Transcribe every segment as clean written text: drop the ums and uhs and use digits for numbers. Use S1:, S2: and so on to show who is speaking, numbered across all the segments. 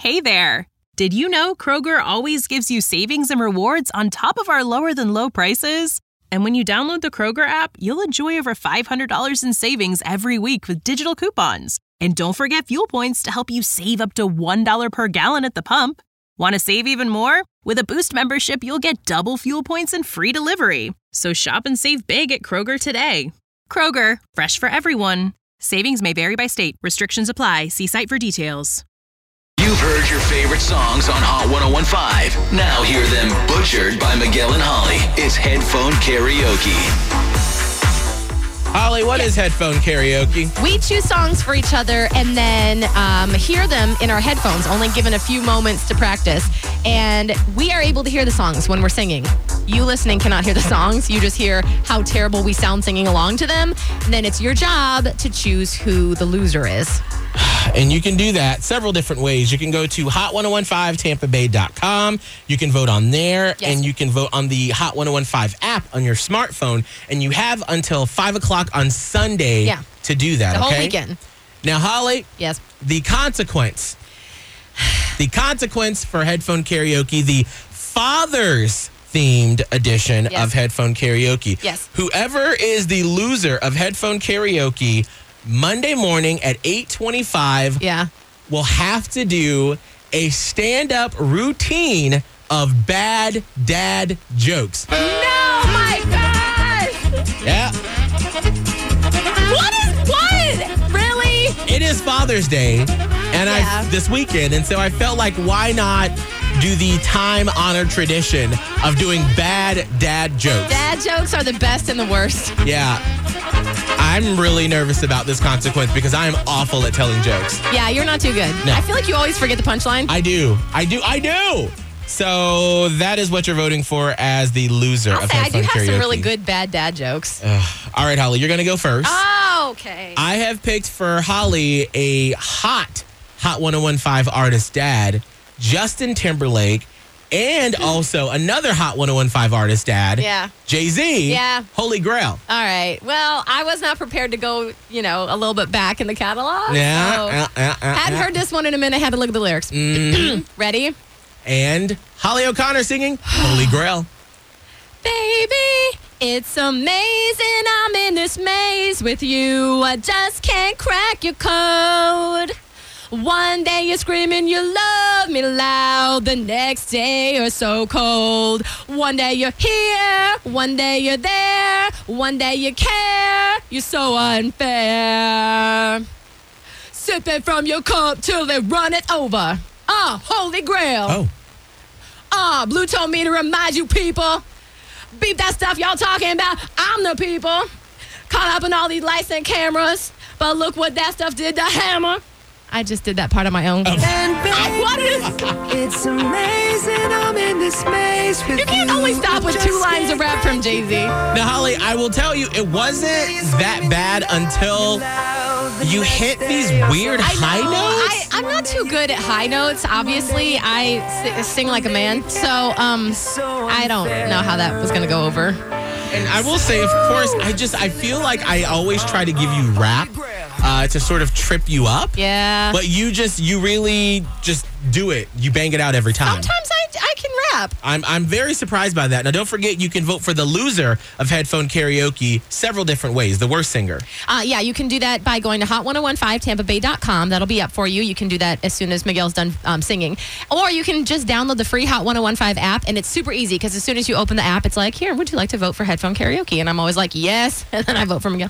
S1: Hey there! Did you know Kroger always gives you savings and rewards on top of our lower-than-low prices? And when you download the Kroger app, you'll enjoy over $500 in savings every week with digital coupons. And don't forget fuel points to help you save up to $1 per gallon at the pump. Want to save even more? With a Boost membership, you'll get double fuel points and free delivery. So shop and save big at Kroger today. Kroger, fresh for everyone. Savings may vary by state. Restrictions apply. See site for details.
S2: You've heard your favorite songs on Hot 101.5. Now hear them butchered by Miguel and Holly. It's Headphone Karaoke.
S3: Holly, what is headphone karaoke?
S4: We choose songs for each other and then hear them in our headphones, only given a few moments to practice. And we are able to hear the songs when we're singing. You listening cannot hear the songs. You just hear how terrible we sound singing along to them. And then it's your job to choose who the loser is.
S3: And you can do that several different ways. You can go to hot1015tampabay.com. You can vote on there,
S4: Yes.
S3: and you can vote on the Hot 101.5 app on your smartphone. And you have until 5 o'clock on Sunday to do that,
S4: The
S3: okay?
S4: whole weekend.
S3: Now, Holly,
S4: Yes.
S3: the consequence for headphone karaoke, the Father's themed edition
S4: Yes.
S3: of headphone karaoke.
S4: Yes.
S3: Whoever is the loser of headphone karaoke Monday morning at 8:25 will have to do a stand-up routine of bad dad jokes.
S4: No, my gosh!
S3: Yeah.
S4: What? Really?
S3: It is Father's Day and this weekend, and so I felt like why not do the time-honored tradition of doing bad dad jokes.
S4: Dad jokes are the best and the worst.
S3: Yeah. I'm really nervous about this consequence because I am awful at telling jokes.
S4: Yeah, you're not too good.
S3: No.
S4: I feel like you always forget the punchline.
S3: I do. So that is what you're voting for as the loser of
S4: I
S3: headphone
S4: do have
S3: karaoke.
S4: some really good bad dad jokes.
S3: All right, Holly, you're going to go first.
S4: Oh, okay.
S3: I have picked for Holly a Hot 101.5 artist dad, Justin Timberlake, and also another Hot 101.5 artist dad,
S4: Yeah.
S3: Jay-Z,
S4: Yeah.
S3: Holy Grail.
S4: All right. Well, I was not prepared to go, a little bit back in the catalog. Hadn't heard this one in a minute. Had to look at the lyrics. Ready?
S3: And Holly O'Connor singing Holy Grail.
S4: Baby, it's amazing I'm in this maze with you. I just can't crack your code. One day you're screaming you love me loud. The next day you're so cold. One day you're here. One day you're there. One day you care. You're so unfair. Sipping from your cup till they run it over. Holy Grail. Blue told me to remind you people. Beep that stuff y'all talking about. I'm the people. Caught up in all these lights and cameras. But look what that stuff did to Hammer. I just did that part on my own. What is...
S5: It's amazing I'm in this maze with
S4: You can't only stop with 2 lines of rap from Jay-Z.
S3: Now, Holly, I will tell you, it wasn't that bad until you hit these weird high notes.
S4: I'm not too good at high notes. Obviously, I sing like a man. So, I don't know how that was going to go over.
S3: And I will say, of course, I feel like I always try to give you rap to sort of trip you up.
S4: Yeah.
S3: But you really just do it. You bang it out every time.
S4: Sometimes I can rap.
S3: I'm very surprised by that. Now, don't forget, you can vote for the loser of headphone karaoke several different ways. The worst singer.
S4: Yeah, you can do that by going to hot1015tampabay.com. That'll be up for you. You can do that as soon as Miguel's done singing. Or you can just download the free Hot 101.5 app, and it's super easy because as soon as you open the app, it's like, here, would you like to vote for headphone karaoke? And I'm always like, yes. And then I vote for Miguel.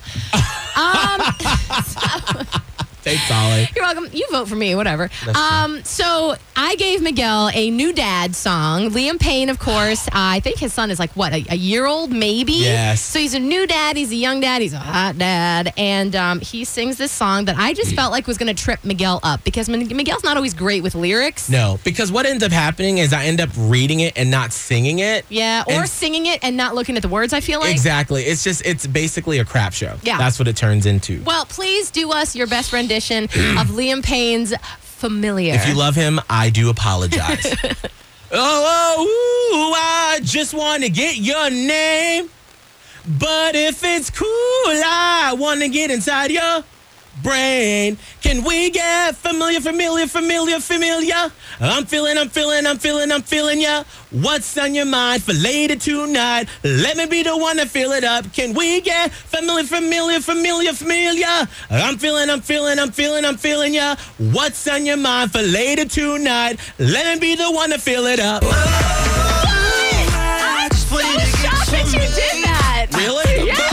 S3: Thanks, Holly.
S4: You're welcome. You vote for me, whatever. So I gave Miguel a new dad song. Liam Payne, of course. I think his son is like, what, a year old, maybe?
S3: Yes.
S4: So he's a new dad. He's a young dad. He's a hot dad. And he sings this song that I just felt like was going to trip Miguel up because Miguel's not always great with lyrics.
S3: No, because what ends up happening is I end up reading it and not singing it.
S4: Yeah, or singing it and not looking at the words, I feel like.
S3: Exactly. It's basically a crap show.
S4: Yeah.
S3: That's what it turns into.
S4: Well, please do us your best rendition of Liam Payne's Familiar.
S3: If you love him, I do apologize. I just want to get your name. But if it's cool, I want to get inside your brain. Can we get familiar? I'm feeling ya. What's on your mind for later tonight? Let me be the one to fill it up. Can we get familiar? I'm feeling ya. What's on your mind for later tonight? Let me be the one to fill it up.
S4: I'm so shocked that you did that.
S3: Really?
S4: Yeah.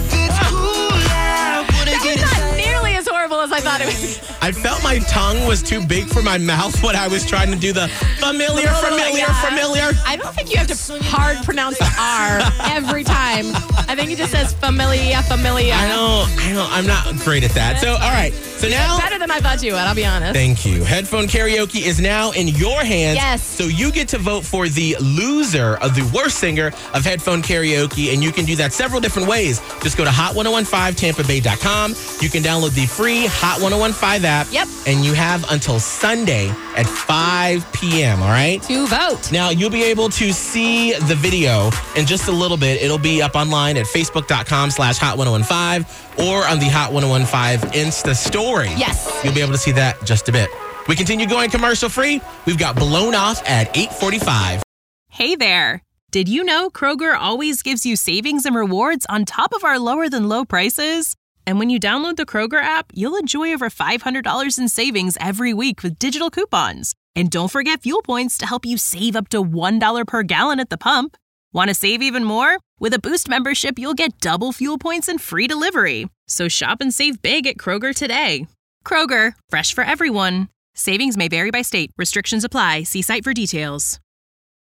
S4: As horrible as I thought it was.
S3: I felt my tongue was too big for my mouth when I was trying to do the familiar.
S4: I don't think you have to hard pronounce the R every time. I think it just says familia.
S3: I know. I'm not great at that. So, all right. So now...
S4: Better than I thought you would, I'll be honest.
S3: Thank you. Headphone Karaoke is now in your hands.
S4: Yes.
S3: So you get to vote for the loser of the worst singer of Headphone Karaoke, and you can do that several different ways. Just go to hot1015tampabay.com. You can download the free Hot 1015 app.
S4: Yep.
S3: And you have until Sunday at 5 p.m., all right?
S4: To vote.
S3: Now, you'll be able to see the video in just a little bit. It'll be up online at facebook.com/hot1015 or on the Hot 1015 Insta story.
S4: Yes.
S3: You'll be able to see that in just a bit. We continue going commercial free. We've got Blown Off at 8:45.
S1: Hey there. Did you know Kroger always gives you savings and rewards on top of our lower than low prices? And when you download the Kroger app, you'll enjoy over $500 in savings every week with digital coupons. And don't forget fuel points to help you save up to $1 per gallon at the pump. Want to save even more? With a Boost membership, you'll get double fuel points and free delivery. So shop and save big at Kroger today. Kroger, fresh for everyone. Savings may vary by state. Restrictions apply. See site for details.